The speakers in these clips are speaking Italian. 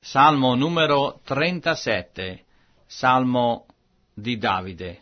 Salmo numero 37, Salmo di Davide.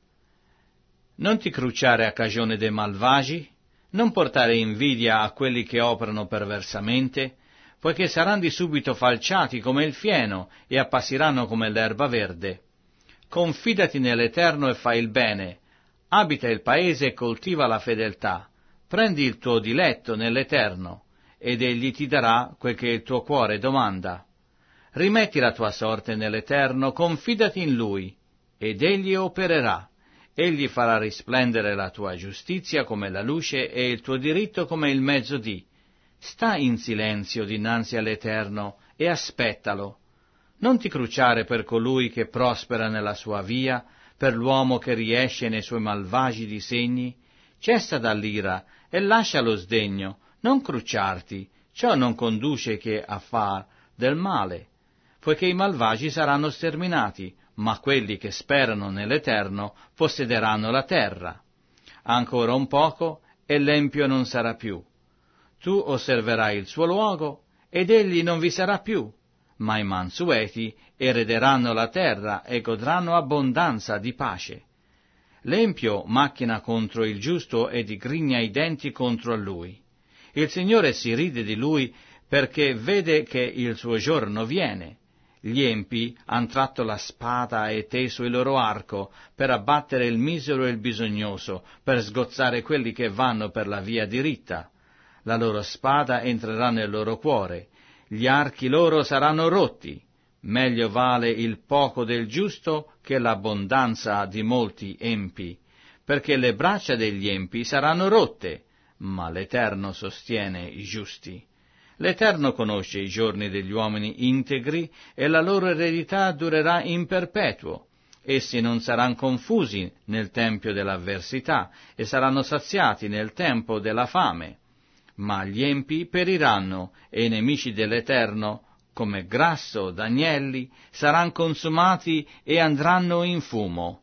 Non ti crucciare a cagione dei malvagi, non portare invidia a quelli che operano perversamente, poiché saranno di subito falciati come il fieno e appassiranno come l'erba verde. Confidati nell'Eterno e fai il bene, abita il paese e coltiva la fedeltà, prendi il tuo diletto nell'Eterno, ed egli ti darà quel che il tuo cuore domanda. Rimetti la tua sorte nell'Eterno, confidati in Lui, ed egli opererà. Egli farà risplendere la tua giustizia come la luce e il tuo diritto come il mezzodì. Sta in silenzio dinanzi all'Eterno e aspettalo. Non ti crucciare per colui che prospera nella sua via, per l'uomo che riesce nei suoi malvagi disegni. Cessa dall'ira e lascia lo sdegno, non crucciarti, ciò non conduce che a far del male, poiché i malvagi saranno sterminati, ma quelli che sperano nell'Eterno possederanno la terra. Ancora un poco e l'empio non sarà più. Tu osserverai il suo luogo, ed egli non vi sarà più, ma i mansueti erederanno la terra e godranno abbondanza di pace. L'empio macchina contro il giusto e digrigna i denti contro lui. Il Signore si ride di lui perché vede che il suo giorno viene. Gli empi han tratto la spada e teso il loro arco per abbattere il misero e il bisognoso, per sgozzare quelli che vanno per la via diritta. La loro spada entrerà nel loro cuore, gli archi loro saranno rotti. Meglio vale il poco del giusto che l'abbondanza di molti empi, perché le braccia degli empi saranno rotte, ma l'Eterno sostiene i giusti. L'Eterno conosce i giorni degli uomini integri e la loro eredità durerà in perpetuo. Essi non saranno confusi nel tempio dell'avversità e saranno saziati nel tempo della fame. Ma gli empi periranno e i nemici dell'Eterno, come grasso d'agnelli, saranno consumati e andranno in fumo.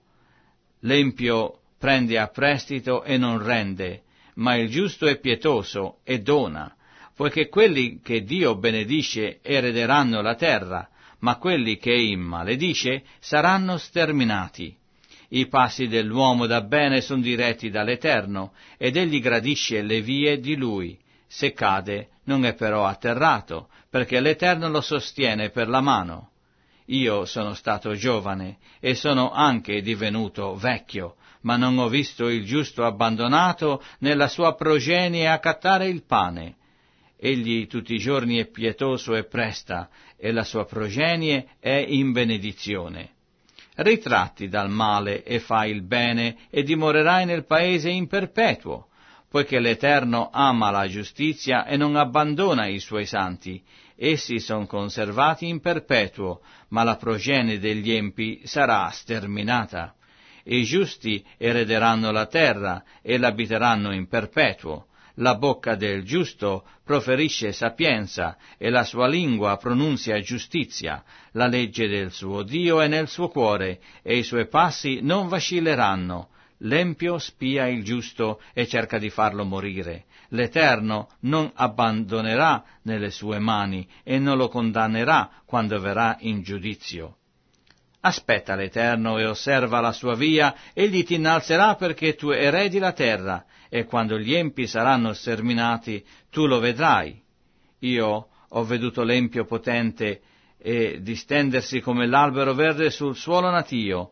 L'empio prende a prestito e non rende, ma il giusto è pietoso e dona, poiché quelli che Dio benedisce erederanno la terra, ma quelli che egli maledisce saranno sterminati. I passi dell'uomo da bene sono diretti dall'Eterno, ed egli gradisce le vie di lui. Se cade, non è però atterrato, perché l'Eterno lo sostiene per la mano. Io sono stato giovane, e sono anche divenuto vecchio, ma non ho visto il giusto abbandonato nella sua progenie a cattare il pane. Egli tutti i giorni è pietoso e presta, e la sua progenie è in benedizione. Ritratti dal male e fai il bene, e dimorerai nel paese in perpetuo, poiché l'Eterno ama la giustizia e non abbandona i suoi santi. Essi sono conservati in perpetuo, ma la progenie degli empi sarà sterminata. I giusti erederanno la terra e l'abiteranno in perpetuo. La bocca del giusto proferisce sapienza e la sua lingua pronunzia giustizia. La legge del suo Dio è nel suo cuore e i suoi passi non vacilleranno. L'empio spia il giusto e cerca di farlo morire. L'Eterno non abbandonerà nelle sue mani e non lo condannerà quando verrà in giudizio. Aspetta l'Eterno e osserva la sua via, egli ti innalzerà perché tu eredi la terra, e quando gli empi saranno sterminati, tu lo vedrai. Io ho veduto l'empio potente e distendersi come l'albero verde sul suolo natio,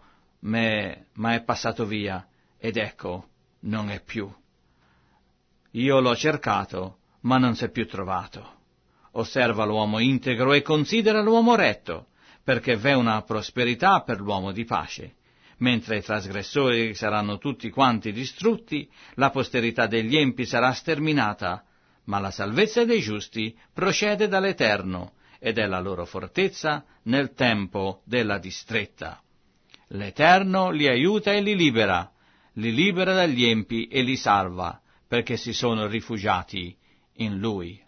ma è passato via, ed ecco, non è più. Io l'ho cercato, ma non s'è più trovato. Osserva l'uomo integro e considera l'uomo retto, perché v'è una prosperità per l'uomo di pace. Mentre i trasgressori saranno tutti quanti distrutti, la posterità degli empi sarà sterminata, ma la salvezza dei giusti procede dall'Eterno, ed è la loro fortezza nel tempo della distretta. L'Eterno li aiuta e li libera dagli empi e li salva, perché si sono rifugiati in Lui.